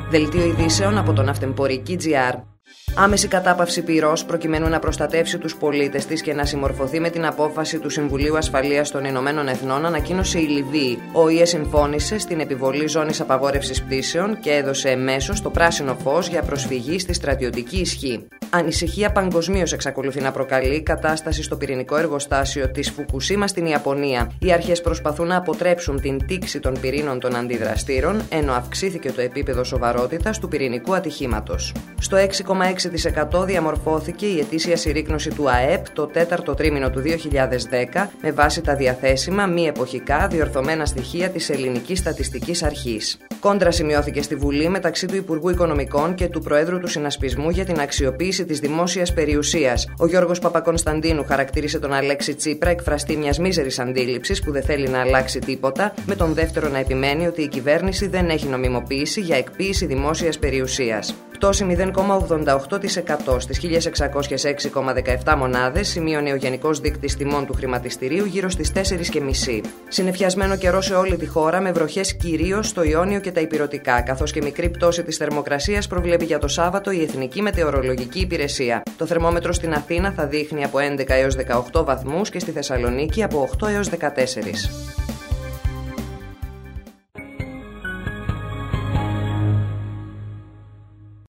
Δελτίο ειδήσεων από τον Ναυτεμπορική.gr. Άμεση κατάπαυση πυρός προκειμένου να προστατεύσει τους πολίτες της και να συμμορφωθεί με την απόφαση του Συμβουλίου Ασφαλείας των Ηνωμένων Εθνών, ανακοίνωσε η Λιβύη. Ο ΙΕ συμφώνησε στην επιβολή ζώνης απαγόρευσης πτήσεων και έδωσε εμέσως το πράσινο φως για προσφυγή στη στρατιωτική ισχύ. Ανησυχία παγκοσμίως εξακολουθεί να προκαλεί η κατάσταση στο πυρηνικό εργοστάσιο της Φουκουσίμα στην Ιαπωνία. Οι αρχές προσπαθούν να αποτρέψουν την τήξη των πυρήνων των αντιδραστήρων, ενώ αυξήθηκε το επίπεδο σοβαρότητας του πυρηνικού ατυχήματος. Στο 6,6% διαμορφώθηκε η ετήσια συρρίκνωση του ΑΕΠ το τέταρτο τρίμηνο του 2010, με βάση τα διαθέσιμα μη εποχικά διορθωμένα στοιχεία της Ελληνικής Στατιστικής Αρχής. Κόντρα σημειώθηκε στη Βουλή μεταξύ του Υπουργού Οικονομικών και του Προέδρου του Συνασπισμού για την αξιοποίηση της δημόσιας περιουσίας. Ο Γιώργος Παπακωνσταντίνου χαρακτήρισε τον Αλέξη Τσίπρα εκφραστή μιας μίζερης αντίληψης που δεν θέλει να αλλάξει τίποτα, με τον δεύτερο να επιμένει ότι η κυβέρνηση δεν έχει νομιμοποίηση για εκποίηση δημόσιας περιουσίας. Πτώση 0,88% στις 1.606,17 μονάδες σημείωνε ο Γενικός Δείκτης Τιμών του Χρηματιστηρίου γύρω στις 4,5. Συννεφιασμένο καιρό σε όλη τη χώρα, με βροχές κυρίως στο Ιόνιο και τα Ηπειρωτικά, καθώς και μικρή πτώση της θερμοκρασίας προβλέπει για το Σάββατο η Εθνική Μετεωρολογική Υπηρεσία. Το θερμόμετρο στην Αθήνα θα δείχνει από 11 έως 18 βαθμούς και στη Θεσσαλονίκη από 8 έως 14.